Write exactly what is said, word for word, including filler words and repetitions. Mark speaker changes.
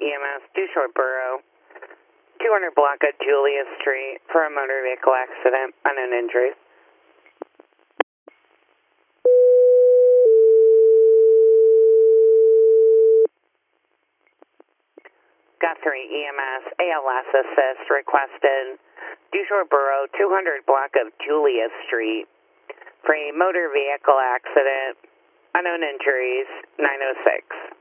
Speaker 1: E M S, Dewshore Borough, two hundred block of Julia Street for a motor vehicle accident, unknown injuries. Guthrie E M S, A L S assist requested, Dewshore Borough, two hundred block of Julia Street for a motor vehicle accident, unknown injuries, nine oh six.